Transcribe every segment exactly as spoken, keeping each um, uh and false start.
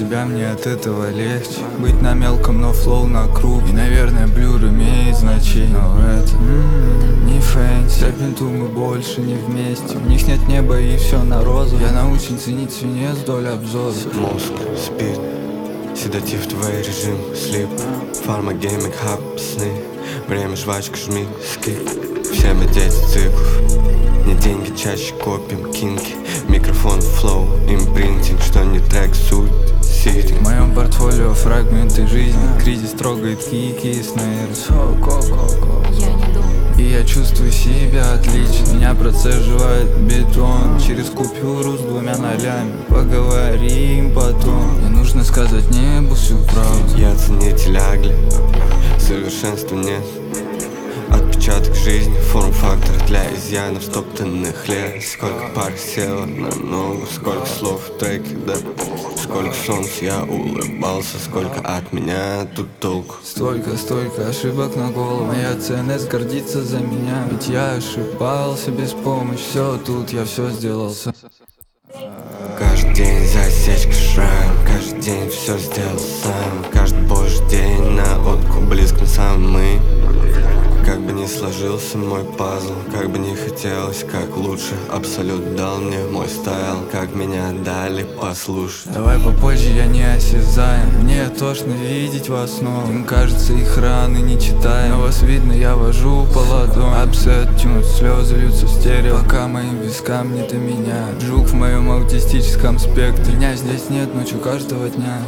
тебя мне от этого легче. Быть на мелком, но флоу на круг. И, наверное, блюр имеет значение. Но это м-м, не фэнси. За бинту мы больше не вместе. В них нет неба и все на розу. Я научен ценить свинец вдоль обзора. Мозг спит, седатив твой режим, слип. Фарма, гейминг, хаб, сны. Время, жвачка, жми, скип. Все мы дети циклов. Не деньги, чаще копим, кинки. Микрофон, флоу, импринтинг. Что не трек, суть, ситинг. В моем портфолио фрагменты жизни. Кризис трогает кики и снейр. Я не думаю. И я чувствую себя отлично. Меня процеживает бетон. Через купюру с двумя нолями. Поговорим потом. Мне нужно сказать небу всю правду. Я ценитель агли, совершенства нет. Отпечаток жизни, форм-фактор для изъянов стоптанных лет. Сколько пар села на ногу, сколько слов в треке, да. Сколько солнц я улыбался, сколько от меня тут толку. Столько, столько ошибок на голову. Моя ценность гордится за меня. Ведь я ошибался без помощи. Все тут, я все сделал сам. Каждый день засечка, шрам. Каждый день все сделал сам. Каждый божий день на откуп близко сам мы. Как бы ни сложился мой пазл, как бы ни хотелось, как лучше. Абсолют дал мне мой стайл, как меня дали послушать. Давай попозже, я не осязаем. Мне тошно видеть вас снова. Им кажется, их раны не читаем. Но вас видно, я вожу по ладони. Апсет, тюн, слезы льются в стерео. Пока моим вискам не до меня. Жук в моем аутистическом спектре. Меня здесь нет ночью каждого дня.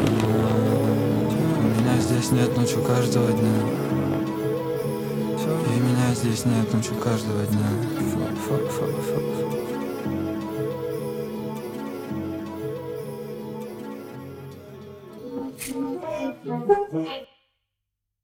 Меня здесь нет ночью каждого дня. И меня здесь нет ночью каждого дня. Thank you.